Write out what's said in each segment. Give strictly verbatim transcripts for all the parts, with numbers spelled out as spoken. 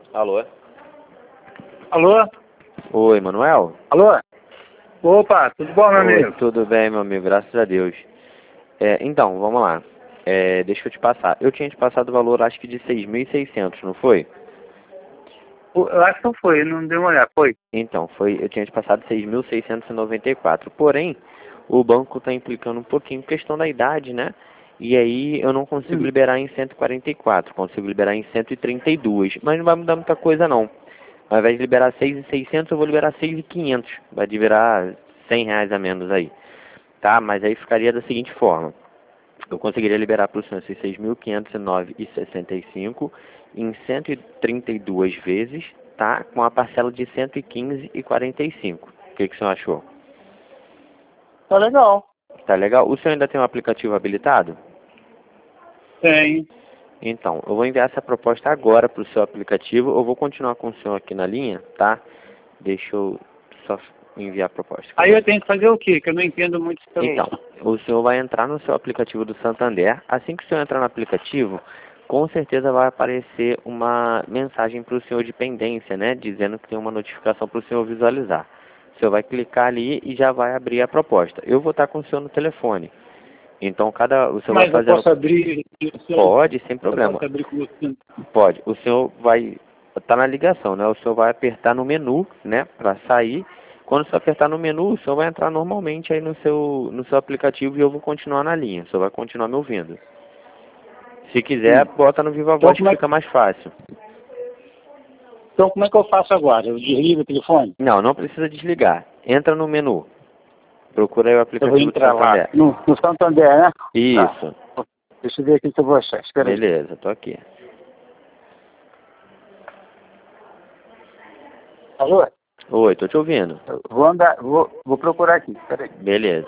Alô? Alô? Oi, Manuel? Alô? Opa, tudo bom, meu Oi, amigo? tudo bem, meu amigo, graças a Deus. É, então, vamos lá. É, deixa eu te passar. Eu tinha te passado o valor, acho que de seis mil e seiscentos, não foi? Eu acho que não foi, não deu uma olhada, foi? Então, foi, eu tinha te passado seis mil seiscentos e noventa e quatro. Porém, o banco está implicando um pouquinho questão da idade, né? E aí eu não consigo Hum. liberar em cento e quarenta e quatro, consigo liberar em cento e trinta e dois. Mas não vai mudar muita coisa, não. Ao invés de liberar seis mil e seiscentos, eu vou liberar seis mil e quinhentos. Vai liberar cem reais a menos aí. Tá? Mas aí ficaria da seguinte forma. Eu conseguiria liberar para o senhor esses seis mil quinhentos e nove reais e sessenta e cinco em cento e trinta e duas vezes, tá? Com a parcela de cento e quinze reais e quarenta e cinco. O que, que o senhor achou? Tá legal. Tá legal? O senhor ainda tem um aplicativo habilitado? Tem. Então, eu vou enviar essa proposta agora para o seu aplicativo. Eu vou continuar com o senhor aqui na linha, tá? Deixa eu só enviar a proposta. Aí eu tenho que fazer o quê? Que eu não entendo muito isso também. Então, o senhor vai entrar no seu aplicativo do Santander. Assim que o senhor entrar no aplicativo, com certeza vai aparecer uma mensagem para o senhor de pendência, né? Dizendo que tem uma notificação para o senhor visualizar. O senhor vai clicar ali e já vai abrir a proposta. Eu vou estar com o senhor no telefone. Então, cada, o senhor Mas vai eu fazer... posso abrir... Pode, sem Eu problema. posso abrir com você. Pode. O senhor vai... Tá na ligação, né? O senhor vai apertar no menu, né? Para sair. Quando o senhor apertar no menu, o senhor vai entrar normalmente aí no seu, no seu aplicativo e eu vou continuar na linha. O senhor vai continuar me ouvindo. Se quiser, Hum. bota no Viva Então Voz que como, é, fica mais fácil. então como é que eu faço agora? Eu desligo o telefone? Não, não precisa desligar. Entra no menu. Procura aí o Eu vou aplicativo do entrar lá. Santander. No, no Santander, né? Isso. Tá. Deixa eu ver aqui que eu vou achar. Espera aí. Beleza, tô aqui. Alô? Oi, tô te ouvindo. Eu vou andar, vou, vou procurar aqui. Espera aí. Beleza.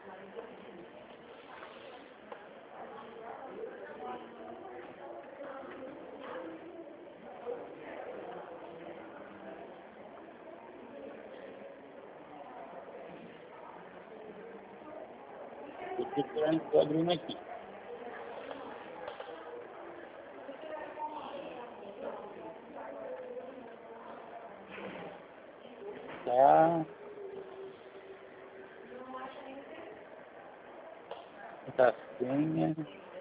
Tô procurando, tô abrindo aqui. Tá. Tá senha.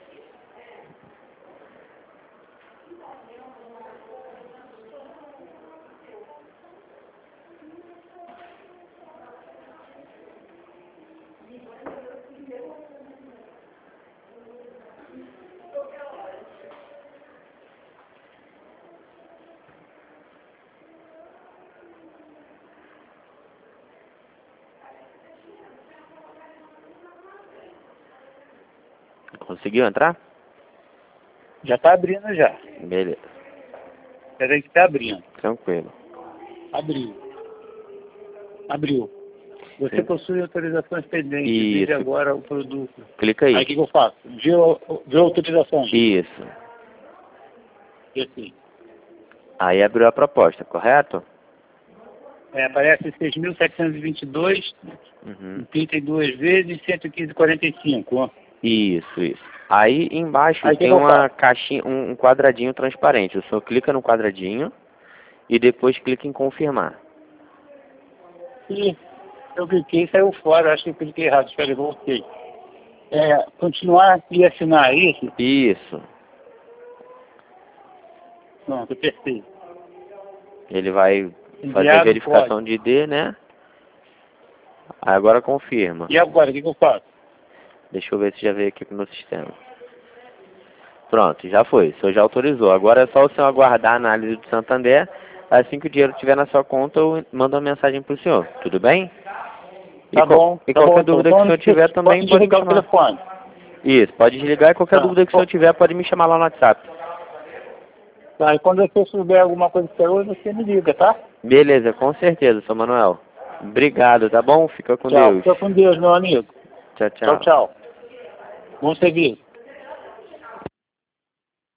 Conseguiu entrar? Já tá abrindo já. Beleza. Espera aí que tá abrindo. Tranquilo. Abriu. Abriu. Você Sim. possui autorizações pendentes. Isso. Veja agora o produto. Clica Aí aí. o que, que eu faço? Vê, vê autorizações. Isso. E assim. Aí abriu a proposta, correto? É, aparece seis mil setecentos e vinte e dois, Uhum. trinta e duas vezes, cento e quinze vírgula quarenta e cinco. Ó. Isso, isso. Aí embaixo Aí o que, tem que eu uma faço? caixinha, um um quadradinho transparente. O senhor clica no quadradinho e depois clica em confirmar. E eu cliquei e saiu fora. Acho que eu cliquei errado. Espera aí, voltei. É, continuar e assinar, é isso? Isso. Pronto, eu apertei. Ele vai fazer a Enviado o verificação código. de I D, né? Aí agora confirma. E agora, o que, que eu faço? Deixa eu ver se já veio aqui no sistema. Pronto, já foi. O senhor já autorizou. Agora é só o senhor aguardar a análise do Santander. Assim que o dinheiro estiver na sua conta, eu mando uma mensagem para o senhor. Tudo bem? E, Tá qual- bom. e Tá qualquer bom, então. dúvida que o Então, senhor tiver também posso pode me desligar o chamar. telefone. Isso, pode desligar e qualquer Tá. dúvida que o senhor tiver pode me chamar lá no WhatsApp. Tá, e quando você souber alguma coisa que saiu, você me liga, tá? Beleza, com certeza, seu Manuel. Obrigado, tá bom? Fica com Tchau. Deus. Fica com Deus, meu amigo. Tchau, Tchau, tchau. tchau. Bom serviço.